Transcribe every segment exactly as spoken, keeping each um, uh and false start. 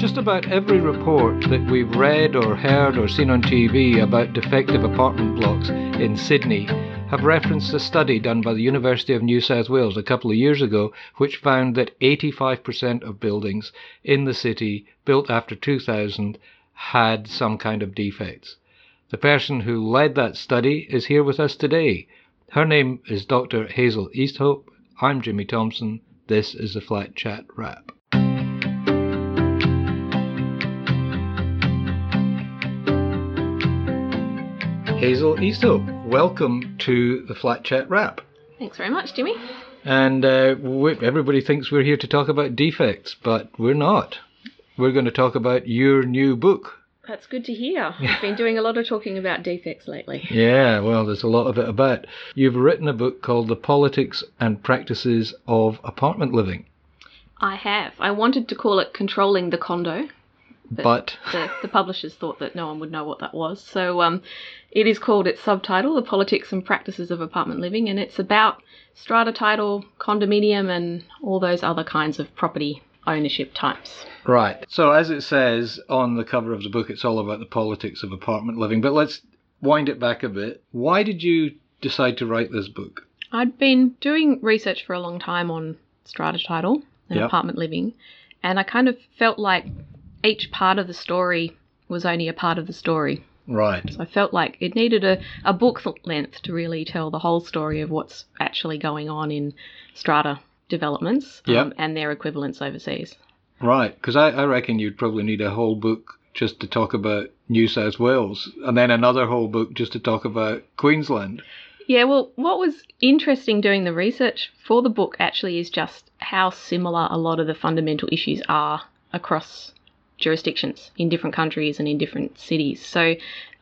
Just about every report that we've read or heard or seen on T V about defective apartment blocks in Sydney have referenced a study done by the University of New South Wales a couple of years ago, which found that eighty-five percent of buildings in the city built after two thousand had some kind of defects. The person who led that study is here with us today. Her name is Doctor Hazel Easthope. I'm Jimmy Thompson. This is the Flat Chat Wrap. Hazel Easthope, welcome to the Flat Chat Wrap. Thanks very much, Jimmy. And uh, we, everybody thinks we're here to talk about defects, but we're not. We're going to talk about your new book. That's good to hear. I've been doing a lot of talking about defects lately. Yeah, well, there's a lot of it about. You've written a book called The Politics and Practices of Apartment Living. I have. I wanted to call it Controlling the Condo, but, but... The, the publishers thought that no one would know what that was. So um, it is called, its subtitle, The Politics and Practices of Apartment Living, and it's about strata title, condominium, and all those other kinds of property ownership types. Right. So as it says on the cover of the book, it's all about the politics of apartment living. But let's wind it back a bit. Why did you decide to write this book? I'd been doing research for a long time on strata title and yep. apartment living, and I kind of felt like each part of the story was only a part of the story. Right. So I felt like it needed a, a book length to really tell the whole story of what's actually going on in strata developments um, yep. and their equivalents overseas. Right, because I, I reckon you'd probably need a whole book just to talk about New South Wales and then another whole book just to talk about Queensland. Yeah, well, what was interesting doing the research for the book actually is just how similar a lot of the fundamental issues are across jurisdictions in different countries and in different cities. So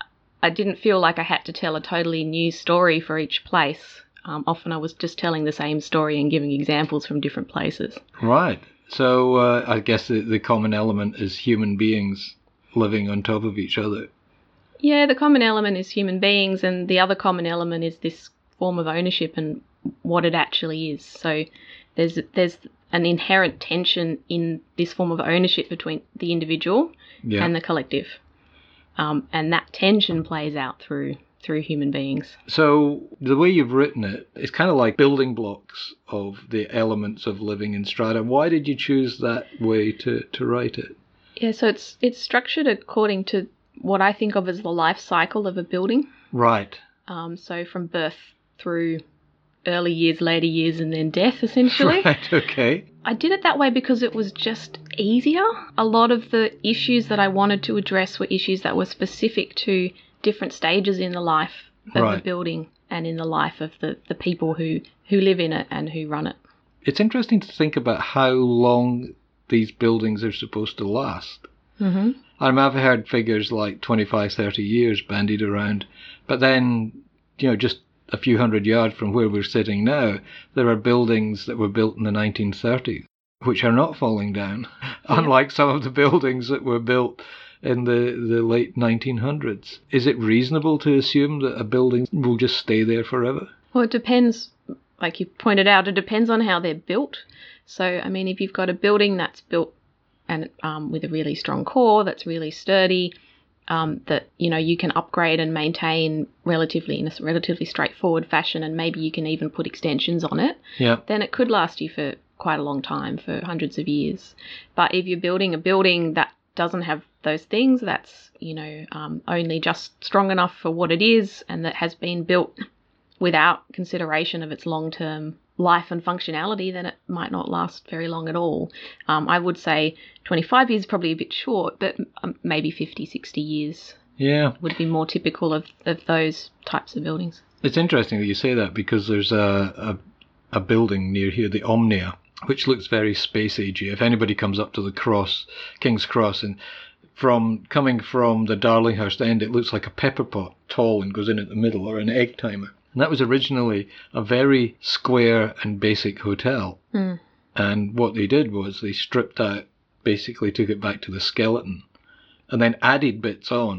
I didn't feel like I had to tell a totally new story for each place. Um, often I was just telling the same story and giving examples from different places. Right. So uh, I guess the, the common element is human beings living on top of each other. Yeah, the common element is human beings, and the other common element is this form of ownership and what it actually is. So there's there's an inherent tension in this form of ownership between the individual yeah. and the collective. Um, and that tension plays out through through human beings. So the way you've written it, it's kind of like building blocks of the elements of living in strata. Why did you choose that way to, to write it? Yeah, so it's it's structured according to what I think of as the life cycle of a building. Right. Um, so from birth through early years, later years, and then death, essentially. Right, okay. I did it that way because it was just easier. A lot of the issues that I wanted to address were issues that were specific to different stages in the life of right. the building and in the life of the, the people who, who live in it and who run it. It's interesting to think about how long these buildings are supposed to last. Mm-hmm. I mean, I've heard figures like twenty-five, thirty years bandied around, but then, you know, just a few hundred yards from where we're sitting now, there are buildings that were built in the nineteen thirties, which are not falling down, yeah. unlike some of the buildings that were built in the, the late nineteen hundreds. Is it reasonable to assume that a building will just stay there forever? Well, it depends. Like you pointed out, it depends on how they're built. So, I mean, if you've got a building that's built and um, with a really strong core, that's really sturdy, um, that, you know, you can upgrade and maintain relatively in a relatively straightforward fashion, and maybe you can even put extensions on it, yeah. then it could last you for quite a long time, for hundreds of years. But if you're building a building that doesn't have those things, that's, you know, um, only just strong enough for what it is, and that has been built without consideration of its long-term life and functionality, then it might not last very long at all. Um, I would say twenty-five years is probably a bit short, but um, maybe fifty, sixty years yeah. would be more typical of, of those types of buildings. It's interesting that you say that, because there's a, a, a building near here, the Omnia, which looks very space agey. If anybody comes up to the cross, King's Cross, and from coming from the Darlinghurst end, it looks like a pepper pot, tall, and goes in at the middle, or an egg timer. And that was originally a very square and basic hotel. Mm. And what they did was they stripped out, basically took it back to the skeleton, and then added bits on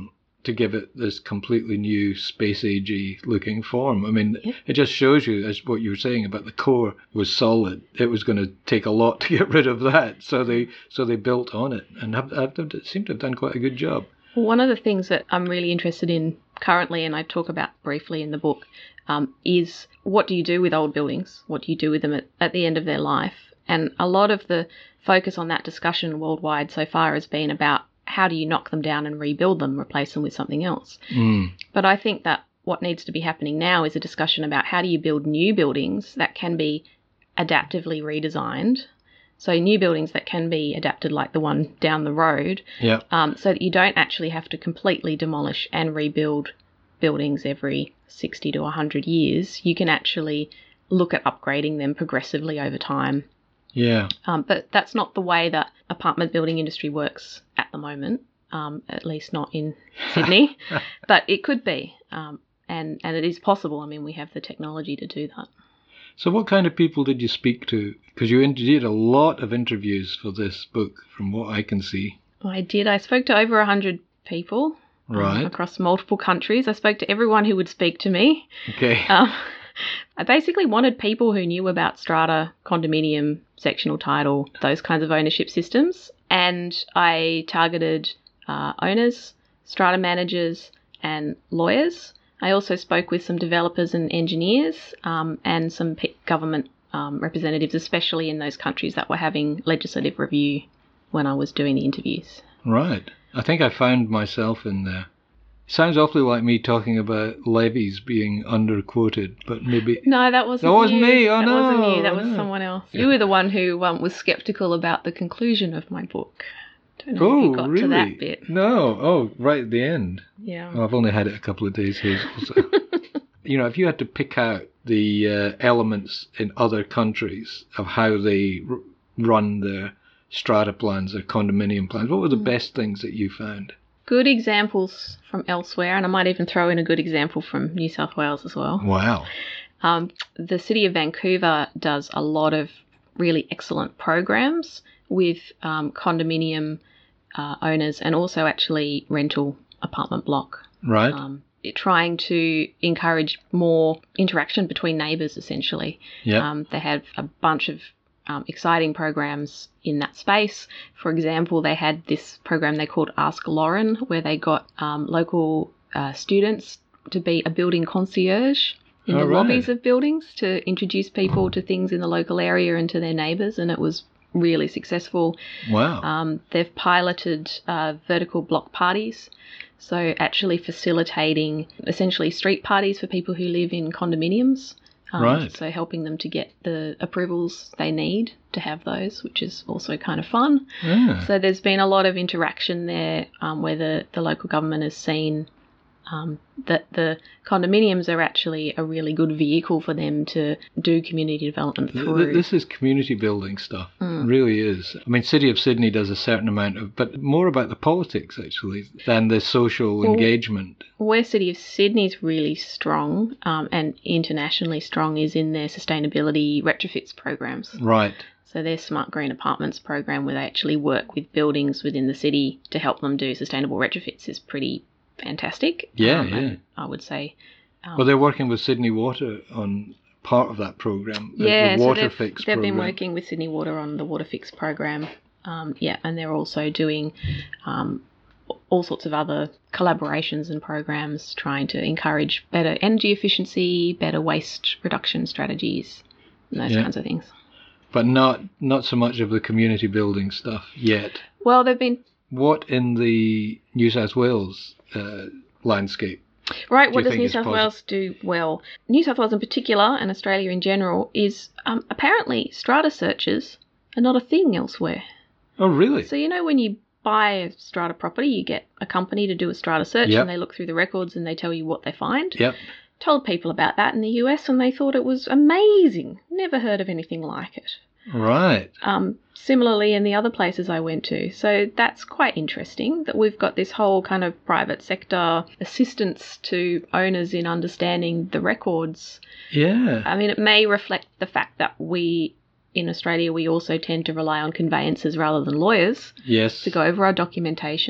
to give it this completely new space agey looking form. I mean, Yeah. it just shows you, as what you were saying about the core was solid. It was going to take a lot to get rid of that, so they so they built on it and have, have seem to have done quite a good job. One of the things that I'm really interested in currently, and I talk about briefly in the book, um, is what do you do with old buildings? What do you do with them at, at the end of their life? And a lot of the focus on that discussion worldwide so far has been about how do you knock them down and rebuild them, replace them with something else. Mm. But I think that what needs to be happening now is a discussion about how do you build new buildings that can be adaptively redesigned. So new buildings that can be adapted like the one down the road, Yeah. um, so that you don't actually have to completely demolish and rebuild buildings every sixty to one hundred years. You can actually look at upgrading them progressively over time. Yeah. Um, but that's not the way that apartment building industry works at the moment, um, at least not in Sydney. But it could be, um, and, and it is possible. I mean, we have the technology to do that. So what kind of people did you speak to? Because you did a lot of interviews for this book, from what I can see. I did. I spoke to over one hundred people Right. um, across multiple countries. I spoke to everyone who would speak to me. Okay. Um, I basically wanted people who knew about strata, condominium, sectional title, those kinds of ownership systems. And I targeted uh, owners, strata managers, and lawyers. I also spoke with some developers and engineers um, and some p- government um, representatives, especially in those countries that were having legislative review when I was doing the interviews. Right. I think I found myself in there. Sounds awfully like me talking about levies being underquoted, but maybe... No, that wasn't That wasn't you. me. Oh, that no. wasn't you. That was no. someone else. Yeah. You were the one who um, was sceptical about the conclusion of my book. Don't know Oh, if you got really? to that bit. No. Oh, right at the end. Yeah. Oh, I've only had it a couple of days, Hazel. So. You know, if you had to pick out the uh, elements in other countries of how they r- run their strata plans, their condominium plans, what were the Mm. best things that you found? Good examples from elsewhere, and I might even throw in a good example from New South Wales as well. Wow. Um, the City of Vancouver does a lot of really excellent programs with um, condominium uh, owners and also actually rental apartment block. Right. Um, it- trying to encourage more interaction between neighbours, essentially. Yeah. Um, they have a bunch of um, exciting programs in that space. For example, they had this program they called Ask Lauren, where they got um, local uh, students to be a building concierge in Oh, the right. lobbies of buildings to introduce people to things in the local area and to their neighbours, and it was really successful. Wow. Um, they've piloted uh, vertical block parties, so actually facilitating essentially street parties for people who live in condominiums. Um, Right. So helping them to get the approvals they need to have those, which is also kind of fun. Yeah. So there's been a lot of interaction there um, where the, the local government has seen um, that the condominiums are actually a really good vehicle for them to do community development Th- through. th- This is community building stuff. Mm. It really is. I mean, City of Sydney does a certain amount of, but more about the politics actually than the social Well, engagement. Where City of Sydney's really strong um, and internationally strong is in their sustainability retrofits programs. Right. So their Smart Green Apartments program, where they actually work with buildings within the city to help them do sustainable retrofits, is pretty fantastic. Yeah, um, yeah. and I would say. Um, Well, they're working with Sydney Water on part of that program. the- yeah, the so Water they've, Fix they've program. been working with Sydney Water on the Water Fix program. Um, yeah, and they're also doing um, all sorts of other collaborations and programs trying to encourage better energy efficiency, better waste reduction strategies, and those Yeah. kinds of things. But not not so much of the community building stuff yet. Well, they've been What in the New South Wales uh, landscape? right. Do What you does think New it's South posi- Wales do well? New South Wales in particular, and Australia in general, is um, apparently strata searches are not a thing elsewhere. Oh, really? So you know when you buy a strata property, you get a company to do a strata search, Yep. and they look through the records and they tell you what they find. Yep. Told people about that in the U S and they thought it was amazing. Never heard of anything like it. Right. Um, similarly in the other places I went to. So that's quite interesting that we've got this whole kind of private sector assistance to owners in understanding the records. Yeah. I mean, it may reflect the fact that we, in Australia, we also tend to rely on conveyancers rather than lawyers Yes. to go over our documentation.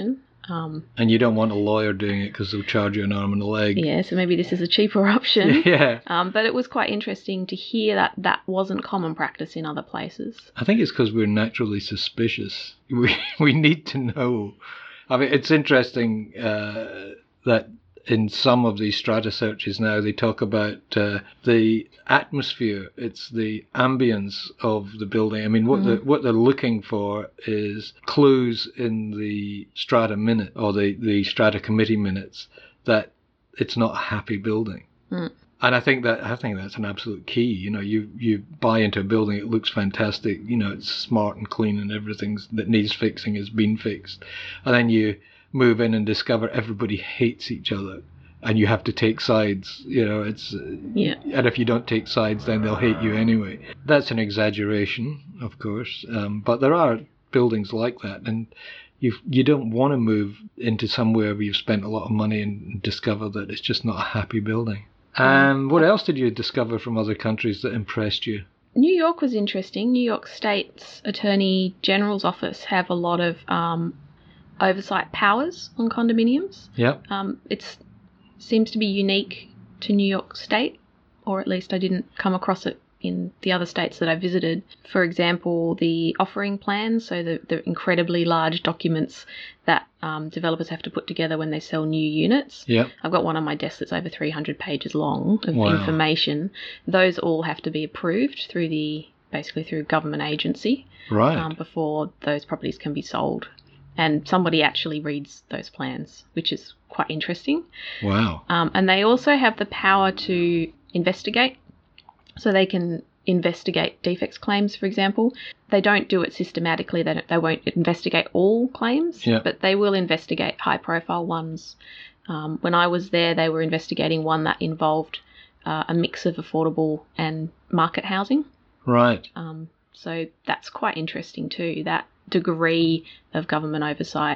Um, and you don't want a lawyer doing it because they'll charge you an arm and a leg. yeah, so maybe this is a cheaper option. Yeah. Um, but it was quite interesting to hear that that wasn't common practice in other places. I think it's because we're naturally suspicious. We we need to know. I mean, it's interesting uh, that in some of these strata searches now they talk about uh, the atmosphere. It's the ambience of the building. I mean, what Mm-hmm. the what they're looking for is clues in the strata minute or the the strata committee minutes that it's not a happy building. Mm. And I think that I think that's an absolute key. You know, you you buy into a building, it looks fantastic. You know, it's smart and clean, and everything that needs fixing has been fixed. And then you move in and discover everybody hates each other, and you have to take sides. You know, it's Yeah. and if you don't take sides, then they'll hate you anyway. That's an exaggeration, of course, um, but there are buildings like that, and you you don't want to move into somewhere where you've spent a lot of money and discover that it's just not a happy building. Um, what else did you discover from other countries that impressed you? New York was interesting. New York State's Attorney General's office have a lot of um, oversight powers on condominiums. Yep. Um, it seems to be unique to New York State, or at least I didn't come across it in the other states that I visited. For example, the offering plans, so the, the incredibly large documents that um, developers have to put together when they sell new units. Yep. I've got one on my desk that's over three hundred pages long of Wow. information. Those all have to be approved through the basically through a government agency Right. um, before those properties can be sold. And somebody actually reads those plans, which is quite interesting. Wow. Um, and they also have the power to investigate. So they can investigate defects claims, for example. They don't do it systematically. They, don't, they won't investigate all claims, Yeah. but they will investigate high-profile ones. Um, when I was there, they were investigating one that involved uh, a mix of affordable and market housing. Right. Um, so that's quite interesting too, that degree of government oversight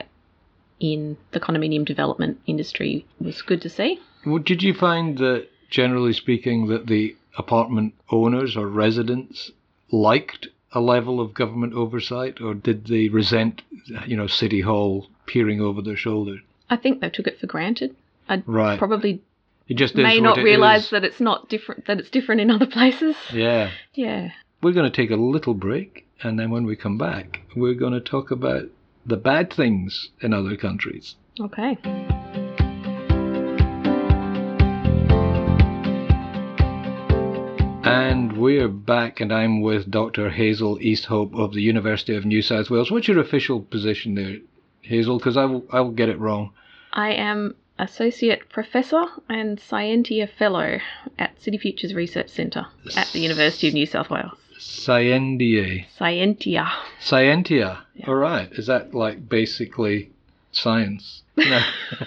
in the condominium development industry was good to see. Well, did you find that, generally speaking, that the apartment owners or residents liked a level of government oversight, or did they resent, you know, City Hall peering over their shoulders? I think they took it for granted. I Right. probably It just is may what not it realise is. that it's not different, that it's different in other places. Yeah. Yeah. We're going to take a little break, and then when we come back, we're going to talk about the bad things in other countries. Okay. And we're back, and I'm with Doctor Hazel Easthope of the University of New South Wales. What's your official position there, Hazel? Because I will, I will get it wrong. I am Associate Professor and Scientia Fellow at City Futures Research Centre at the University of New South Wales. Scientia. Scientia. Scientia. Yeah. All right. Is that like basically science? No.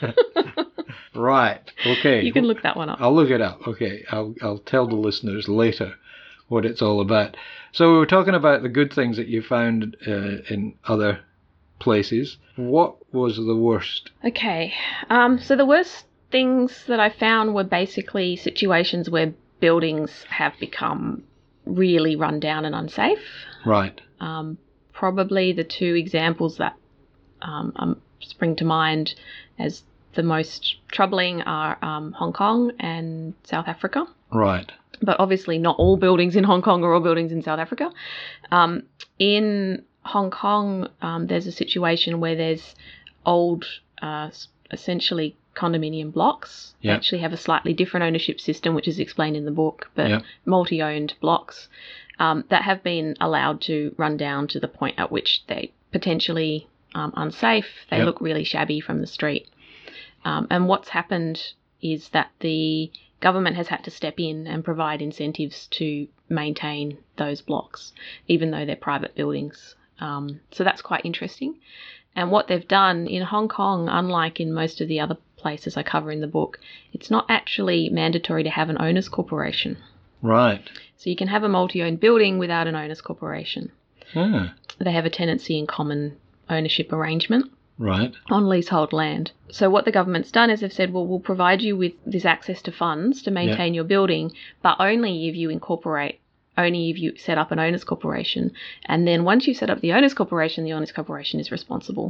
Right. Okay. You can look that one up. I'll look it up. Okay. I'll I'll tell the listeners later what it's all about. So we were talking about the good things that you found uh, in other places. What was the worst? Okay. Um, so the worst things that I found were basically situations where buildings have become really run down and unsafe. Right. Um, probably the two examples that um, um, spring to mind as the most troubling are um, Hong Kong and South Africa. Right. But obviously not all buildings in Hong Kong are all buildings in South Africa. Um, in Hong Kong, um, there's a situation where there's old, uh, essentially condominium blocks. They Yeah. actually have a slightly different ownership system, which is explained in the book, but Yeah. multi-owned blocks um, that have been allowed to run down to the point at which they potentially um, unsafe. They Yep. look really shabby from the street. Um, and what's happened is that the government has had to step in and provide incentives to maintain those blocks, even though they're private buildings. Um, so that's quite interesting. And what they've done in Hong Kong, unlike in most of the other places I cover in the book, it's not actually mandatory to have an owner's corporation. Right. So you can have a multi-owned building without an owner's corporation. Ah, They have a tenancy in common ownership arrangement right. on leasehold land. So what the government's done is they've said, well, we'll provide you with this access to funds to maintain your building, but only if you incorporate, only if you set up an owner's corporation. And then once you set up the owner's corporation, the owner's corporation is responsible.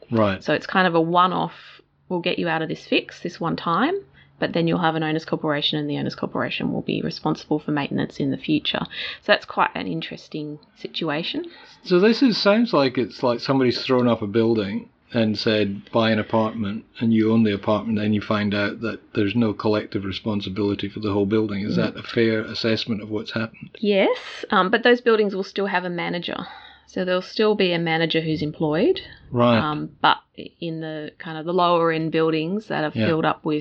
Right. So it's kind of a one-off, we'll get you out of this fix this one time, but then you'll have an owner's corporation and the owner's corporation will be responsible for maintenance in the future. So that's quite an interesting situation. So this is sounds like it's like somebody's thrown up a building and said, buy an apartment, and you own the apartment, and you find out that there's no collective responsibility for the whole building. Is that a fair assessment of what's happened? Yes, um, but those buildings will still have a manager. So there'll still be a manager who's employed. Right. Um, but in the kind of the lower end buildings that are Yeah. filled up with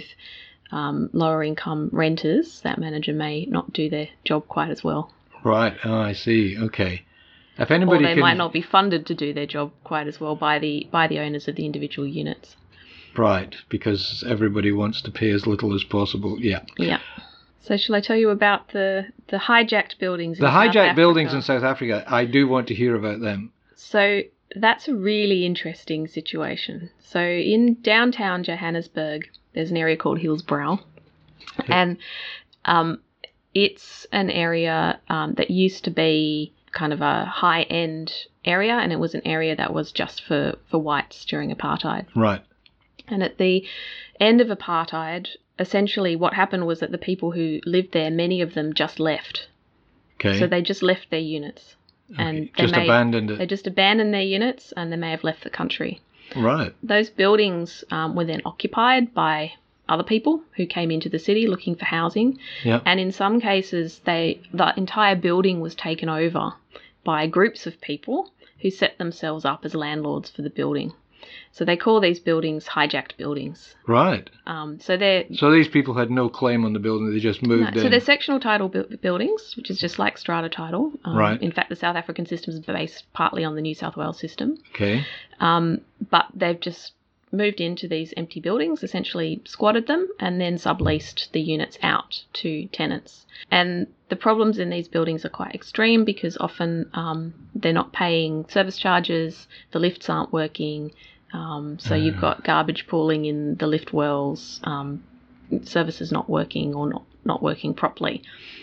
um, lower income renters, that manager may not do their job quite as well. Right. Oh, I see. Okay. If Or anybody they can... might not be funded to do their job quite as well by the by the owners of the individual units. Right, because everybody wants to pay as little as possible. Yeah. Yeah. So shall I tell you about the, the hijacked buildings in The South hijacked buildings Africa? in South Africa, I do want to hear about them. So that's a really interesting situation. So in downtown Johannesburg, there's an area called Hillsborough, Okay. and um, it's an area um, that used to be kind of a high-end area, and it was an area that was just for, for whites during apartheid. Right. And at the end of apartheid, essentially what happened was that the people who lived there, many of them just left. Okay. So they just left their units. And Okay. they Just may, abandoned They it. just abandoned their units, and they may have left the country. Right. Those buildings um, were then occupied by other people who came into the city looking for housing. Yeah. And in some cases, they the entire building was taken over by groups of people who set themselves up as landlords for the building. So they call these buildings hijacked buildings. Right. Um, so they're So these people had no claim on the building, they just moved no, in. so they're sectional title bu- buildings, which is just like strata title. Um, Right. In fact, the South African system is based partly on the New South Wales system. Okay. Um, but they've just moved into these empty buildings, essentially squatted them, and then subleased the units out to tenants. And the problems in these buildings are quite extreme because often um, they're not paying service charges, the lifts aren't working, um, so you've got garbage pooling in the lift wells, um, services not working or not, not working properly.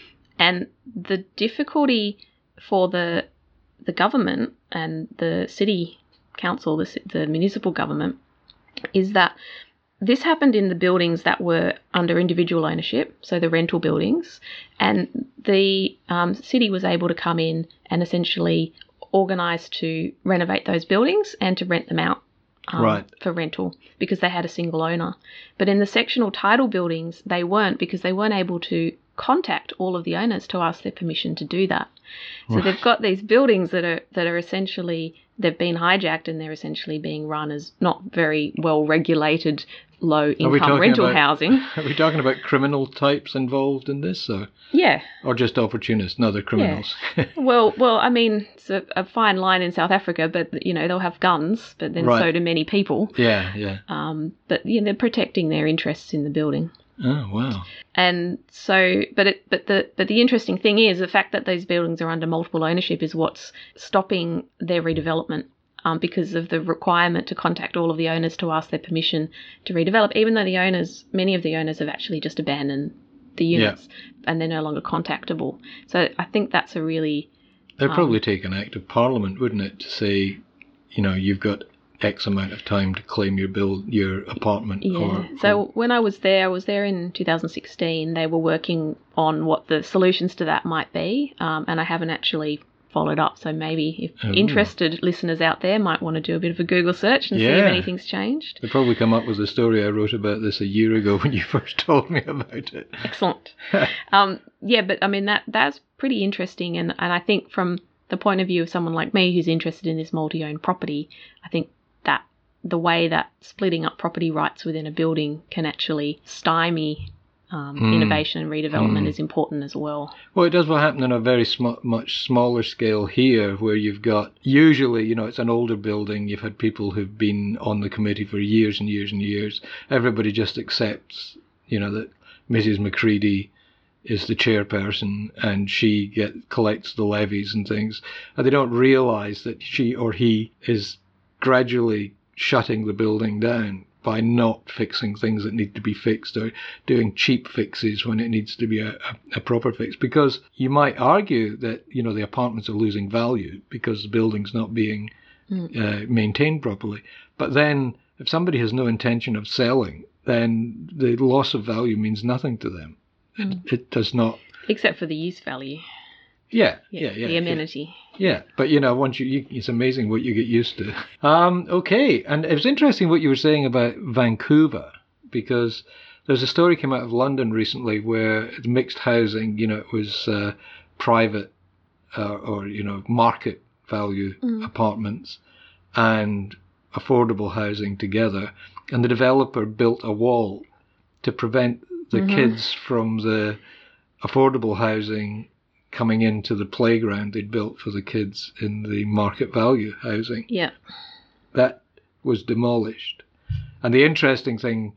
And the difficulty for the the government and the city council, the, the municipal government, is that this happened in the buildings that were under individual ownership, so the rental buildings, and the um, city was able to come in and essentially organise to renovate those buildings and to rent them out um, Right. for rental because they had a single owner. But in the sectional title buildings, they weren't because they weren't able to contact all of the owners to ask their permission to do that. So Right. they've got these buildings that are that are essentially they've been hijacked and they're essentially being run as not very well regulated low income talking rental about- housing. Are we talking about criminal types involved in this, or, Yeah. or just opportunists? No, they're criminals. Well, well, I mean, it's a, a fine line in South Africa, but you know they'll have guns, but then Right. so do many people. yeah, yeah. Um, but you know, they're protecting their interests in the building. Oh, wow. And so, but it, but the but the interesting thing is the fact that those buildings are under multiple ownership is what's stopping their redevelopment, um, because of the requirement to contact all of the owners to ask their permission to redevelop, even though the owners, many of the owners have actually just abandoned the units and they're no longer contactable. So I think that's a really They'd Um, probably take an act of parliament, wouldn't it, to say, you know, you've got X amount of time to claim your bill, your apartment. Yeah. For, So when I was there, I was there in two thousand sixteen. They were working on what the solutions to that might be, um, and I haven't actually followed up. So maybe if Oh. interested listeners out there might want to do a bit of a Google search and see if Yeah. anything's changed. They'd probably come up with the story I wrote about this a year ago when you first told me about it. Excellent. um, yeah, but I mean that that's pretty interesting, and and I think from the point of view of someone like me who's interested in this multi-owned property, I think that the way that splitting up property rights within a building can actually stymie um, Mm. innovation and redevelopment Mm. is important as well. Well, it does what happened on a very sm- much smaller scale here, where you've got, usually, you know, it's an older building, you've had people who've been on the committee for years and years and years. Everybody just accepts, you know, that Missus McCready is the chairperson and she get collects the levies and things, and they don't realise that she or he is gradually shutting the building down by not fixing things that need to be fixed, or doing cheap fixes when it needs to be a, a, a proper fix. Because you might argue that, you know, the apartments are losing value because the building's not being Mm. uh, maintained properly. But then if somebody has no intention of selling, then the loss of value means nothing to them. Mm. It, it does not. Except for the use value. Yeah, Yeah, yeah, yeah. the amenity. Yeah, yeah. But you know, once you, you, it's amazing what you get used to. Um, okay, and it was interesting what you were saying about Vancouver, because there's a story came out of London recently where mixed housing, you know, it was uh, private uh, or you know market value Mm. apartments and affordable housing together, and the developer built a wall to prevent the Mm-hmm. kids from the affordable housing coming into the playground they'd built for the kids in the market value housing. Yeah. That was demolished. And the interesting thing,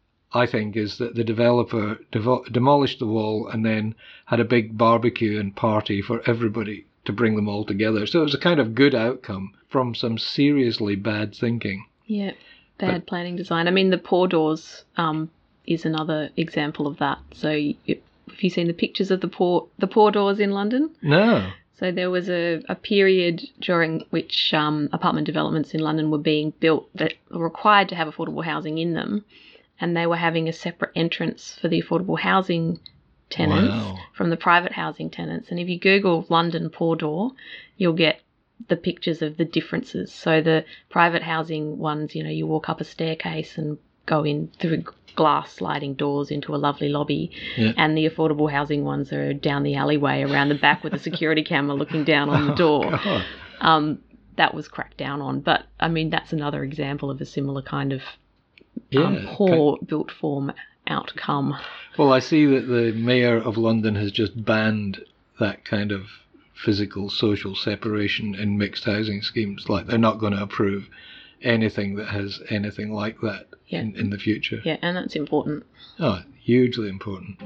I think, is that the developer devo- demolished the wall and then had a big barbecue and party for everybody to bring them all together. So it was a kind of good outcome from some seriously bad thinking. Yeah. Bad But- planning design. I mean, the Poor Doors um, is another example of that. So you, have you seen the pictures of the poor the Poor Doors in London? No. So there was a, a period during which um, apartment developments in London were being built that were required to have affordable housing in them, and they were having a separate entrance for the affordable housing tenants Wow. from the private housing tenants. And if you Google London Poor Door, you'll get the pictures of the differences. So the private housing ones, you know, you walk up a staircase and go in through glass sliding doors into a lovely lobby. Yeah. And the affordable housing ones are down the alleyway around the back with a security camera looking down on the door. Oh, God. Um, that was cracked down on. But, I mean, that's another example of a similar kind of Yeah. um, poor built form outcome. Well, I see that the mayor of London has just banned that kind of physical social separation in mixed housing schemes. Like, they're not going to approve anything that has anything like that Yeah. in, in the future. Yeah, and that's important. Oh, hugely important.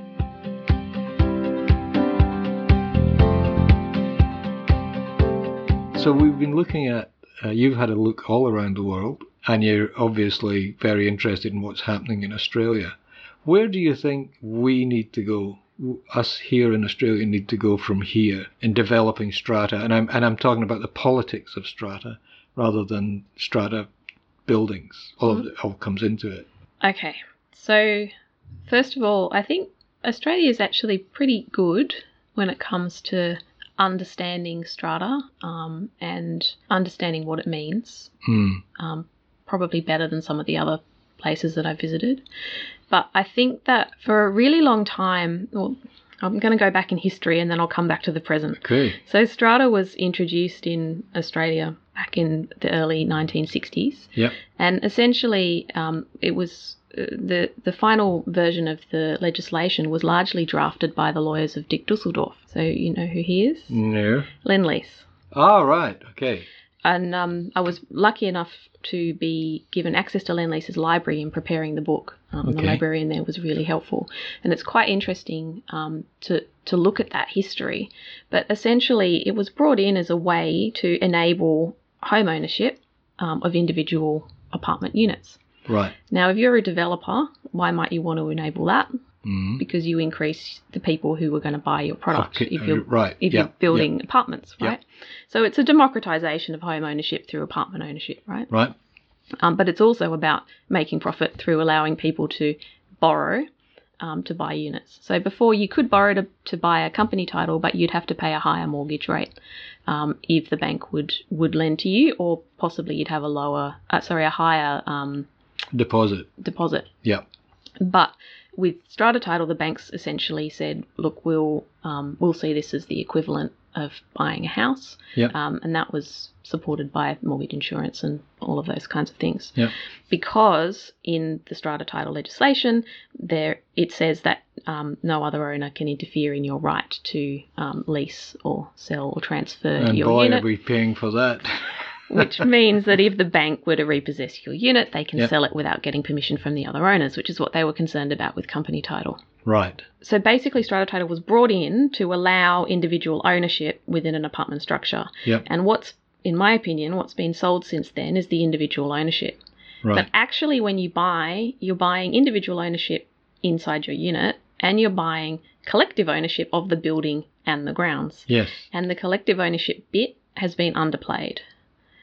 So we've been looking at, uh, you've had a look all around the world, and you're obviously very interested in what's happening in Australia. Where do you think we need to go, us here in Australia need to go from here in developing strata? And I'm, and I'm talking about the politics of strata rather than strata buildings. All of it all comes into it. Okay, so first of all, I think Australia is actually pretty good when it comes to understanding strata um, and understanding what it means. Hmm. Um, probably better than some of the other places that I visited. But I think that for a really long time, well, I'm going to go back in history and then I'll come back to the present. Okay. So strata was introduced in Australia back in the early nineteen sixties. Yep. And essentially um, it was uh, the, the final version of the legislation was largely drafted by the lawyers of Dick Dusseldorf. So you know who he is? No. Lend-Lease. Ah, right. Okay. And um, I was lucky enough to be given access to Lend-Lease's library in preparing the book. Um, Okay. The librarian there was really helpful. And it's quite interesting um, to, to look at that history. But essentially, it was brought in as a way to enable home ownership um, of individual apartment units. Right. Now, if you're a developer, why might you want to enable that? Mm. Because you increase the people who are going to buy your product Okay, if you're right. if Yeah, you're building apartments, Yeah. right? So it's a democratization of home ownership through apartment ownership, right? Right. Um, but it's also about making profit through allowing people to borrow um, to buy units. So before you could borrow to, to buy a company title, but you'd have to pay a higher mortgage rate um, if the bank would, would lend to you, or possibly you'd have a lower, uh, sorry, a higher um, Deposit. deposit. Yeah. But with strata title, the banks essentially said, look, we'll um, we'll see this as the equivalent of buying a house. Yeah. Um, and that was supported by mortgage insurance and all of those kinds of things. Yeah. Because in the strata title legislation, there it says that um, no other owner can interfere in your right to um, lease or sell or transfer And your boy, unit. are we paying for that. Which means that if the bank were to repossess your unit, they can Yep. sell it without getting permission from the other owners, which is what they were concerned about with company title. Right. So basically, strata title was brought in to allow individual ownership within an apartment structure. Yep. And what's, in my opinion, what's been sold since then is the individual ownership. Right. But actually, when you buy, you're buying individual ownership inside your unit, and you're buying collective ownership of the building and the grounds. Yes. And the collective ownership bit has been underplayed.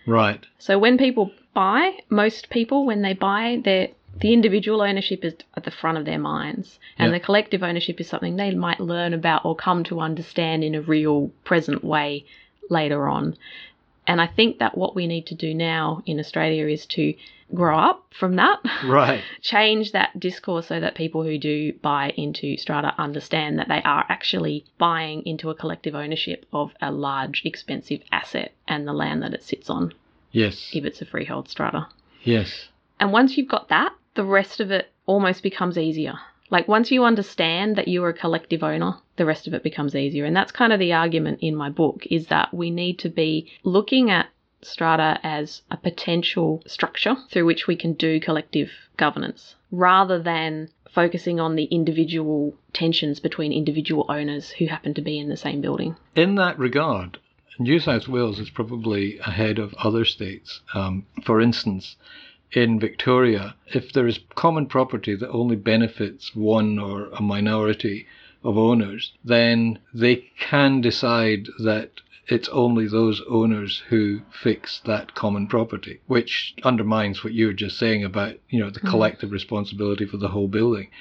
Right. So when people buy, most people, when they buy, they're the individual ownership is at the front of their minds, and Yep. the collective ownership is something they might learn about or come to understand in a real present way later on. And I think that what we need to do now in Australia is to grow up from that, Right. change that discourse so that people who do buy into strata understand that they are actually buying into a collective ownership of a large, expensive asset and the land that it sits on, Yes. if it's a freehold strata. Yes. And once you've got that, the rest of it almost becomes easier. Like once you understand that you're a collective owner, the rest of it becomes easier. And that's kind of the argument in my book, is that we need to be looking at strata as a potential structure through which we can do collective governance, rather than focusing on the individual tensions between individual owners who happen to be in the same building. In that regard, New South Wales is probably ahead of other states. Um, for instance, in Victoria, if there is common property that only benefits one or a minority of owners, then they can decide that it's only those owners who fix that common property, which undermines what you were just saying about, you know, the collective responsibility for the whole building.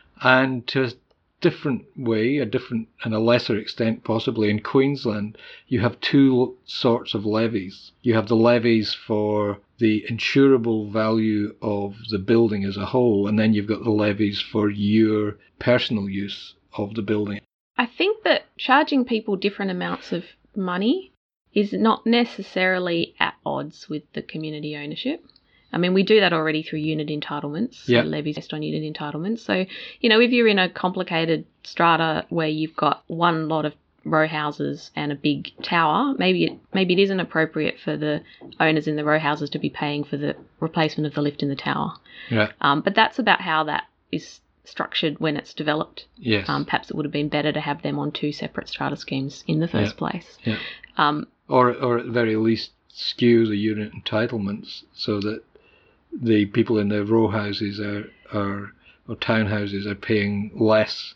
And to a different way, a different and a lesser extent possibly, in Queensland, you have two sorts of levies. You have the levies for the insurable value of the building as a whole, and then you've got the levies for your personal use of the building. I think that charging people different amounts of money is not necessarily at odds with the community ownership. I mean, we do that already through unit entitlements, so Yep. levies based on unit entitlements. So, you know, if you're in a complicated strata where you've got one lot of row houses and a big tower, maybe it maybe it isn't appropriate for the owners in the row houses to be paying for the replacement of the lift in the tower. Yeah. Um, but that's about how that is structured when it's developed. Yes. Um, perhaps it would have been better to have them on two separate strata schemes in the first Yeah. place. Yeah. Um, Or, or at the very least, skew the unit entitlements so that the people in the row houses are, are or townhouses are paying less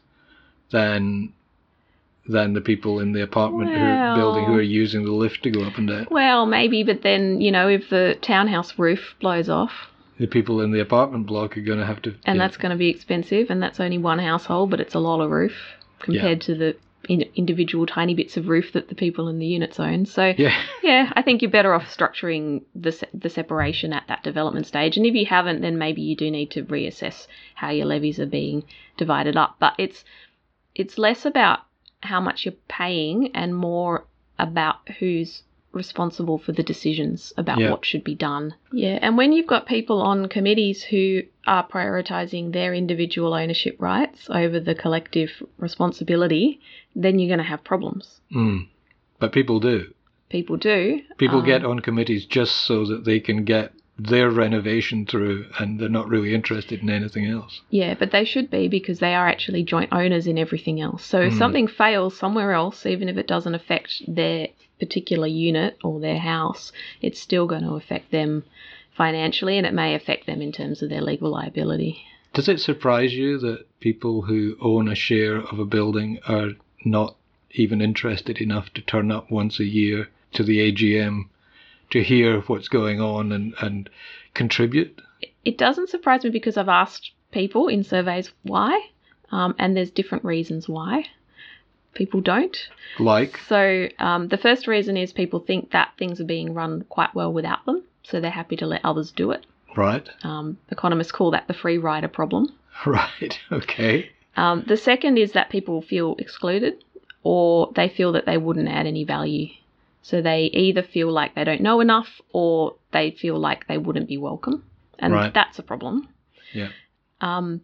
than than the people in the apartment who are building who Well- are using the lift to go up and down. well, maybe, but then, you know, if the townhouse roof blows off, The people in the apartment block are going to have to... and yeah. that's going to be expensive, and that's only one household, but it's a lot of roof compared to the in- individual tiny bits of roof that the people in the units own. So, Yeah. yeah, I think you're better off structuring the se- the separation at that development stage. And if you haven't, then maybe you do need to reassess how your levies are being divided up. But it's it's less about how much you're paying and more about who's responsible for the decisions about Yeah. what should be done. Yeah, and when you've got people on committees who are prioritising their individual ownership rights over the collective responsibility, then you're going to have problems. Mm. But people do. People do. People Um, get on committees just so that they can get their renovation through, and they're not really interested in anything else. Yeah, but they should be, because they are actually joint owners in everything else. So if Mm. something fails somewhere else, even if it doesn't affect their particular unit or their house, it's still going to affect them financially, and it may affect them in terms of their legal liability. Does it surprise you that people who own a share of a building are not even interested enough to turn up once a year to the A G M to hear what's going on and, and contribute? It doesn't surprise me, because I've asked people in surveys why, um, and there's different reasons why people don't. Like? So um, the first reason is people think that things are being run quite well without them, so they're happy to let others do it. Right. Um, economists call that the free rider problem. Right. Okay. Um, the second is that people feel excluded, or they feel that they wouldn't add any value. So they either feel like they don't know enough, or they feel like they wouldn't be welcome. And Right. that's a problem. Yeah. Um,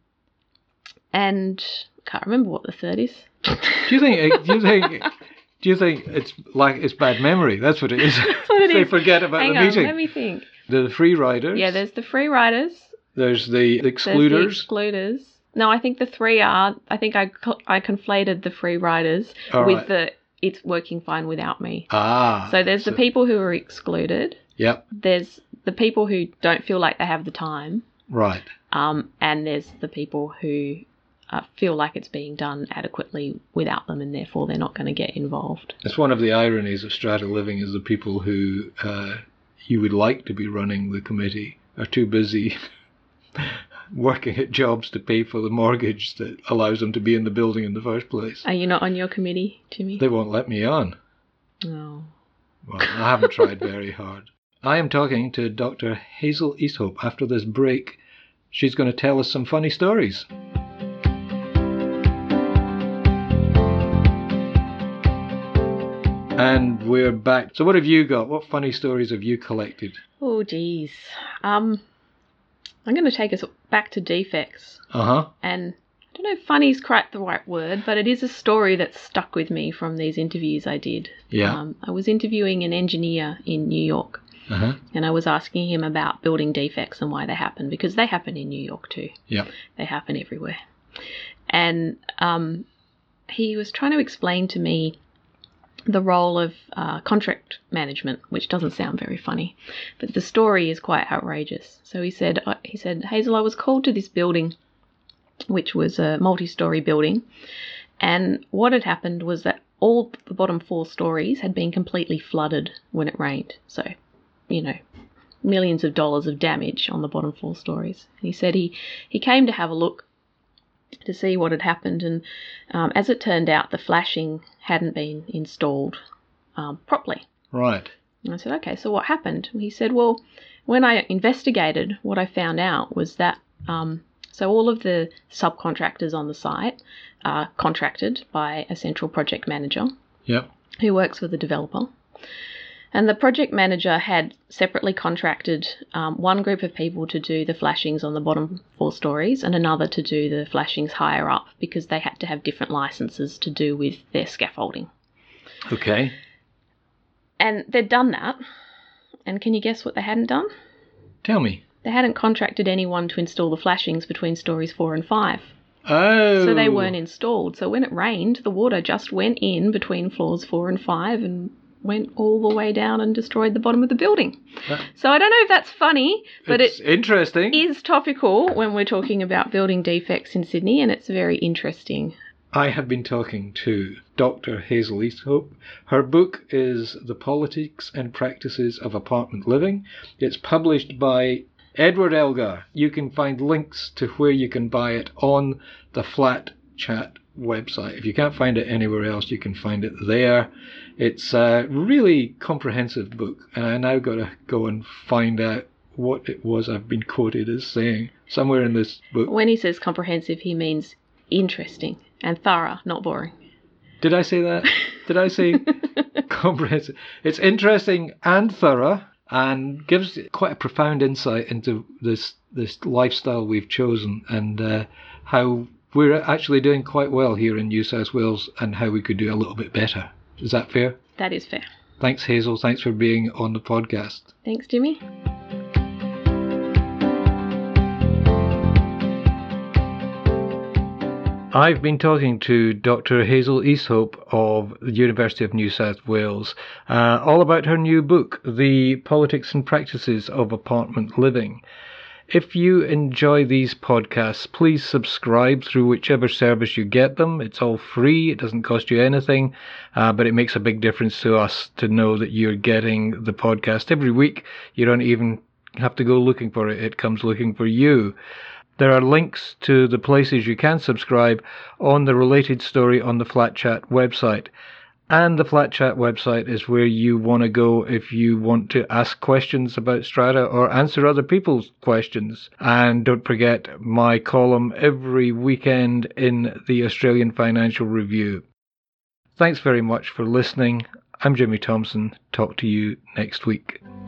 and I can't remember what the third is. Do you think? Do you think? Do you think it's like it's bad memory? That's what it is. what it They is. forget about Hang the on, meeting. let me think. The free riders. Yeah, there's the free riders. There's the There's excluders. the excluders. No, I think the three are. I think I cl- I conflated the free riders All with right. the it's working fine without me. Ah. So there's the people who are excluded. Yep. There's the people who don't feel like they have the time. Right. Um, and there's the people who uh, feel like it's being done adequately without them, and therefore they're not going to get involved. It's one of the ironies of strata living is the people who uh, you would like to be running the committee are too busy working at jobs to pay for the mortgage that allows them to be in the building in the first place. Are you not on your committee, Jimmy? They won't let me on. Oh. Well, I haven't tried very hard. I am talking to Doctor Hazel Easthope. After this break, she's going to tell us some funny stories. And we're back. So what have you got? What funny stories have you collected? Oh, geez. Um, I'm going to take us back to defects. Uh-huh. And I don't know if funny is quite the right word, but it is a story that stuck with me from these interviews I did. Yeah. Um, I was interviewing an engineer in New York. Uh-huh. And I was asking him about building defects and why they happen, because they happen in New York too. Yeah. They happen everywhere. And um, he was trying to explain to me the role of uh, contract management, which doesn't sound very funny, but the story is quite outrageous. So he said, uh, he said, Hazel, I was called to this building, which was a multi-story building, and what had happened was that all the bottom four stories had been completely flooded when it rained. So, you know, millions of dollars of damage on the bottom four stories. And he said he, he came to have a look to see what had happened, and um, as it turned out, the flashing hadn't been installed um, properly. Right. And I said, okay, so what happened? He said, well, when I investigated, what I found out was that um, so all of the subcontractors on the site are contracted by a central project manager. Yep. Who works with the developer. And the project manager had separately contracted um, one group of people to do the flashings on the bottom four stories and another to do the flashings higher up, because they had to have different licenses to do with their scaffolding. Okay. And they'd done that. And can you guess what they hadn't done? Tell me. They hadn't contracted anyone to install the flashings between stories four and five. Oh. So they weren't installed. So when it rained, the water just went in between floors four and five and went all the way down and destroyed the bottom of the building. That, so I don't know if that's funny, but it's it interesting. is topical when we're talking about building defects in Sydney, and it's very interesting. I have been talking to Doctor Hazel Easthope. Her book is The Politics and Practices of Apartment Living. It's published by Edward Elgar. You can find links to where you can buy it on the Flat Chat website. If you can't find it anywhere else, you can find it there. It's a really comprehensive book, and I now got to go and find out what it was I've been quoted as saying somewhere in this book. When he says comprehensive, he means interesting and thorough, not boring. Did I say that? Did I say comprehensive? It's interesting and thorough, and gives quite a profound insight into this this lifestyle we've chosen, and uh, how we're actually doing quite well here in New South Wales, and how we could do a little bit better. Is that fair? That is fair. Thanks, Hazel. Thanks for being on the podcast. Thanks, Jimmy. I've been talking to Doctor Hazel Easthope of the University of New South Wales, uh, all about her new book, The Politics and Practices of Apartment Living. If you enjoy these podcasts, please subscribe through whichever service you get them. It's all free. It doesn't cost you anything, uh, but it makes a big difference to us to know that you're getting the podcast every week. You don't even have to go looking for it. It comes looking for you. There are links to the places you can subscribe on the related story on the Flat Chat website. And the Flat Chat website is where you want to go if you want to ask questions about Strata or answer other people's questions. And don't forget my column every weekend in the Australian Financial Review. Thanks very much for listening. I'm Jimmy Thompson. Talk to you next week.